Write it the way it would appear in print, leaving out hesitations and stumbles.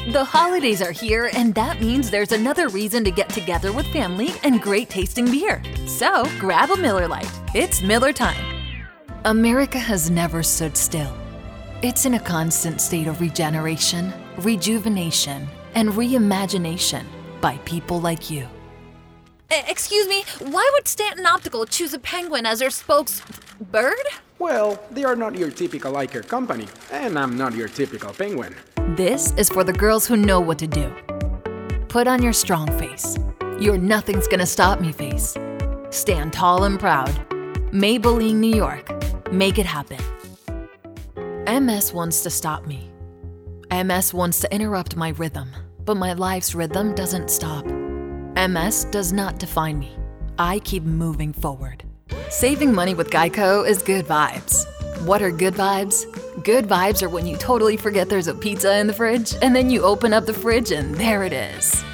The holidays are here, and that means there's another reason to get together with family and great tasting beer. So grab a Miller Lite. It's Miller time. America has never stood still. It's in a constant state of regeneration, rejuvenation, and reimagination by people like you. Excuse me, why would Stanton Optical choose a penguin as their spokesbird? Well, they are not your typical eye care company, and I'm not your typical penguin. This is for the girls who know what to do. Put on your strong face. Your nothing's gonna stop me face. Stand tall and proud. Maybelline, New York. Make it happen. MS wants to stop me. MS wants to interrupt my rhythm, but my life's rhythm doesn't stop. MS does not define me. I keep moving forward. Saving money with Geico is good vibes. What are good vibes? Good vibes are when you totally forget there's a pizza in the fridge, and then you open up the fridge and there it is.